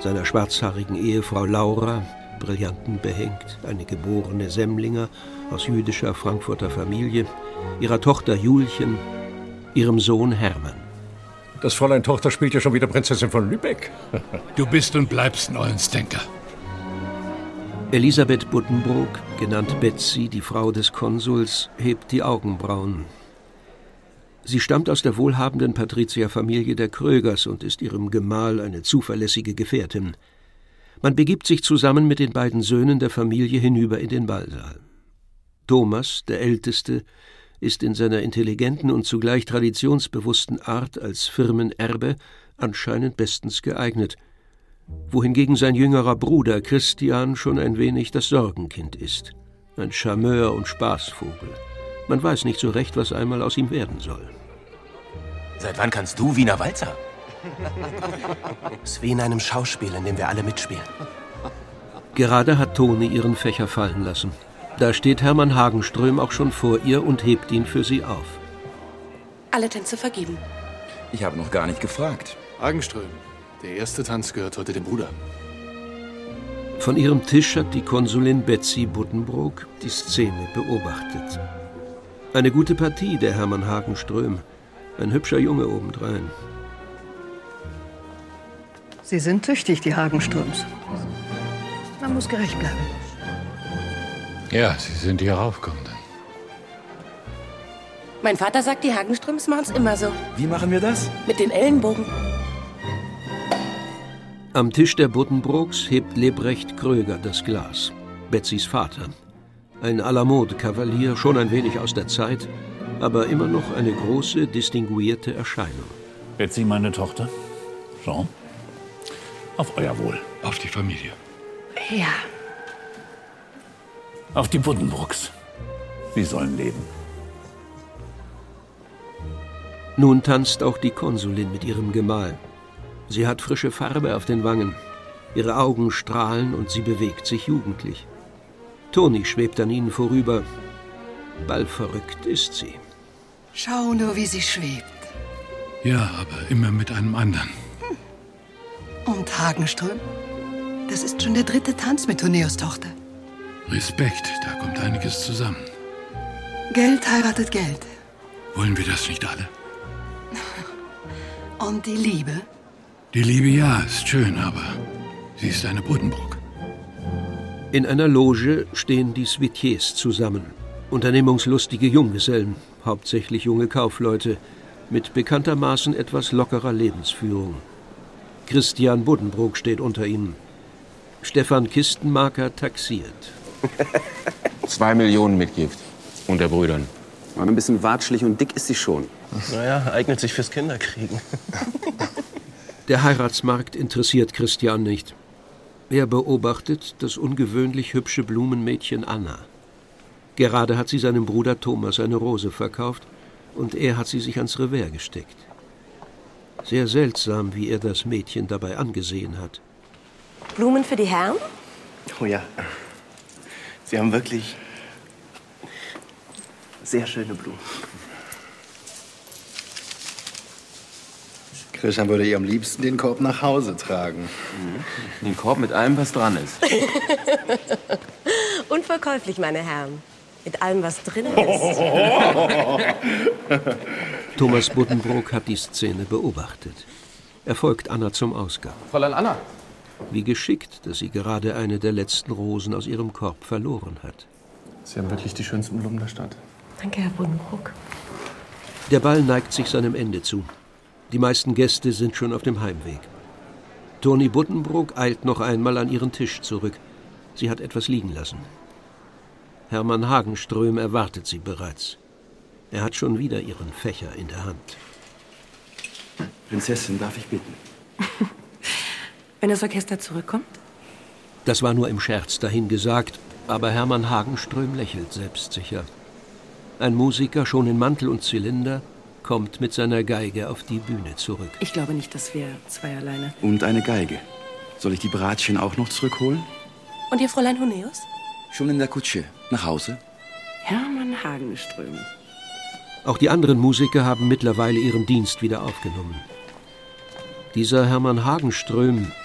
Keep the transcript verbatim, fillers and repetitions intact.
seiner schwarzhaarigen Ehefrau Laura, Brillanten behängt, eine geborene Semmlinger aus jüdischer Frankfurter Familie, ihrer Tochter Julchen, ihrem Sohn Hermann. Das Fräulein Tochter spielt ja schon wieder Prinzessin von Lübeck. Du bist und bleibst ein Ollensdenker. Elisabeth Buddenbrook, genannt Betsy, die Frau des Konsuls, hebt die Augenbrauen. Sie stammt aus der wohlhabenden Patrizierfamilie der Krögers und ist ihrem Gemahl eine zuverlässige Gefährtin. Man begibt sich zusammen mit den beiden Söhnen der Familie hinüber in den Ballsaal. Thomas, der Älteste, ist in seiner intelligenten und zugleich traditionsbewussten Art als Firmenerbe anscheinend bestens geeignet, wohingegen sein jüngerer Bruder Christian schon ein wenig das Sorgenkind ist, ein Charmeur und Spaßvogel. Man weiß nicht so recht, was einmal aus ihm werden soll. Seit wann kannst du Wiener Walzer? Es ist wie in einem Schauspiel, in dem wir alle mitspielen. Gerade hat Toni ihren Fächer fallen lassen. Da steht Hermann Hagenström auch schon vor ihr und hebt ihn für sie auf. Alle Tänze vergeben. Ich habe noch gar nicht gefragt. Hagenström, der erste Tanz gehört heute dem Bruder. Von ihrem Tisch hat die Konsulin Betsy Buddenbrook die Szene beobachtet. Eine gute Partie, der Hermann Hagenström. Ein hübscher Junge obendrein. Sie sind tüchtig, die Hagenströms. Man muss gerecht bleiben. Ja, Sie sind die Heraufkommenden. Mein Vater sagt, die Hagenströms machen's immer so. Wie machen wir das? Mit den Ellenbogen. Am Tisch der Buddenbrooks hebt Lebrecht Kröger das Glas. Betsys Vater. Ein à la mode Kavalier, schon ein wenig aus der Zeit, aber immer noch eine große, distinguierte Erscheinung. Betsy, meine Tochter. Jean. Auf euer Wohl. Auf die Familie. Ja. Auf die Buddenbrooks. Sie sollen leben. Nun tanzt auch die Konsulin mit ihrem Gemahl. Sie hat frische Farbe auf den Wangen. Ihre Augen strahlen und sie bewegt sich jugendlich. Toni schwebt an ihnen vorüber. Ballverrückt ist sie. Schau nur, wie sie schwebt. Ja, aber immer mit einem anderen. Und Hagenström? Das ist schon der dritte Tanz mit Honeos Tochter. Respekt, da kommt einiges zusammen. Geld heiratet Geld. Wollen wir das nicht alle? Und die Liebe? Die Liebe, ja, ist schön, aber sie ist eine Buddenbrook. In einer Loge stehen die Svitiers zusammen. Unternehmungslustige Junggesellen, hauptsächlich junge Kaufleute, mit bekanntermaßen etwas lockerer Lebensführung. Christian Buddenbrook steht unter ihnen. Stefan Kistenmaker taxiert. Zwei Millionen Mitgift. Unter Brüdern. Aber ein bisschen watschelig und dick ist sie schon. Naja, eignet sich fürs Kinderkriegen. Der Heiratsmarkt interessiert Christian nicht. Er beobachtet das ungewöhnlich hübsche Blumenmädchen Anna. Gerade hat sie seinem Bruder Thomas eine Rose verkauft und er hat sie sich ans Revers gesteckt. Sehr seltsam, wie er das Mädchen dabei angesehen hat. Blumen für die Herren? Oh ja. Sie haben wirklich sehr schöne Blumen. Christian würde ihr am liebsten den Korb nach Hause tragen. Mhm. Den Korb mit allem, was dran ist. Unverkäuflich, meine Herren. Mit allem, was drin ist. Thomas Buddenbrook hat die Szene beobachtet. Er folgt Anna zum Ausgang. Fräulein Anna. Wie geschickt, dass sie gerade eine der letzten Rosen aus ihrem Korb verloren hat. Sie haben wirklich die schönsten Blumen der Stadt. Danke, Herr Buddenbrook. Der Ball neigt sich seinem Ende zu. Die meisten Gäste sind schon auf dem Heimweg. Toni Buddenbrook eilt noch einmal an ihren Tisch zurück. Sie hat etwas liegen lassen. Hermann Hagenström erwartet sie bereits. Er hat schon wieder ihren Fächer in der Hand. Prinzessin, darf ich bitten? Wenn das Orchester zurückkommt? Das war nur im Scherz dahingesagt, aber Hermann Hagenström lächelt selbstsicher. Ein Musiker, schon in Mantel und Zylinder, kommt mit seiner Geige auf die Bühne zurück. Ich glaube nicht, dass wir zwei alleine. Und eine Geige. Soll ich die Bratchen auch noch zurückholen? Und Ihr Fräulein Honeus? Schon in der Kutsche. Nach Hause? Hermann Hagenström. Auch die anderen Musiker haben mittlerweile ihren Dienst wieder aufgenommen. Dieser Hermann Hagenström,